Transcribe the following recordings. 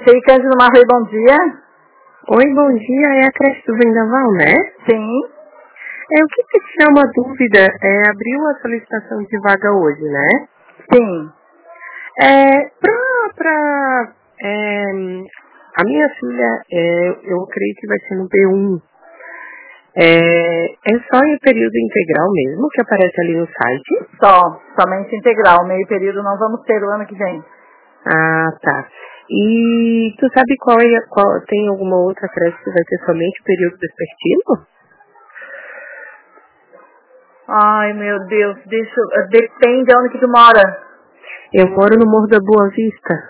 Sei, Cândido Marley, bom dia. Oi, bom dia. É a creche do Vendaval, né? Sim. Eu queria tirar uma dúvida. Abriu a solicitação de vaga hoje, né? Sim. A minha filha, eu creio que vai ser no B1. É só em período integral mesmo que aparece ali no site? Somente integral. Meio período não vamos ter o ano que vem. Ah, tá. E tu sabe qual tem alguma outra creche que vai ter somente período vespertino? Ai, meu Deus, depende de onde que tu mora. Eu moro no Morro da Boa Vista.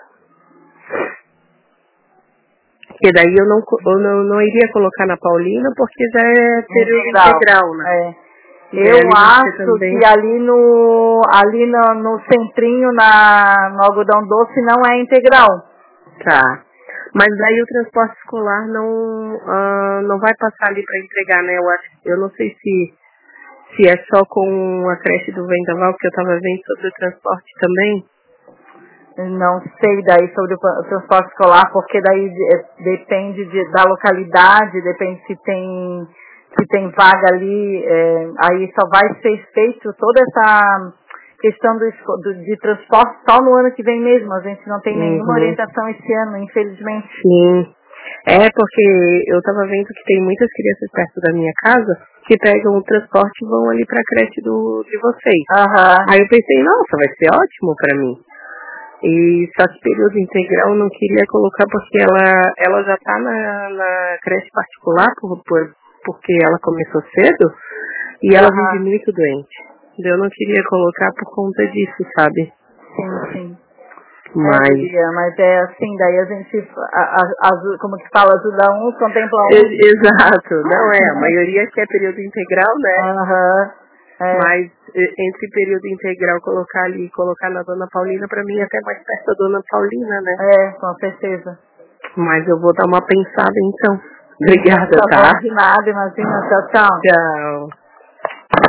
Porque daí eu não iria colocar na Paulina, porque já é período integral, né? Eu acho que ali no centrinho, no algodão doce, não é integral. Tá. Mas daí o transporte escolar não vai passar ali para entregar, né? Eu não sei se é só com a creche do Vendaval, que eu estava vendo sobre o transporte também. Não sei daí sobre o transporte escolar, porque daí depende da localidade, depende se tem vaga ali, aí só vai ser feito toda essa questão de transporte só no ano que vem mesmo. A gente não tem nenhuma orientação esse ano, infelizmente. Sim. Porque eu estava vendo que tem muitas crianças perto da minha casa que pegam o transporte e vão ali para a creche de vocês. Aí eu pensei, nossa, vai ser ótimo para mim. E só que período integral eu não queria colocar porque ela já está na creche particular porque ela começou cedo e ela vive muito doente. Eu não queria colocar por conta disso, sabe? Sim. Mas é assim, daí a gente, como que fala, ajuda um, contempla um. Exato, não é, a maioria quer período integral, né? Mas entre período integral colocar na Dona Paulina, pra mim até mais perto da Dona Paulina, né? Com certeza. Mas eu vou dar uma pensada então. Obrigada, tá? Tá bom, de nada, imagina, tchau. Tchau.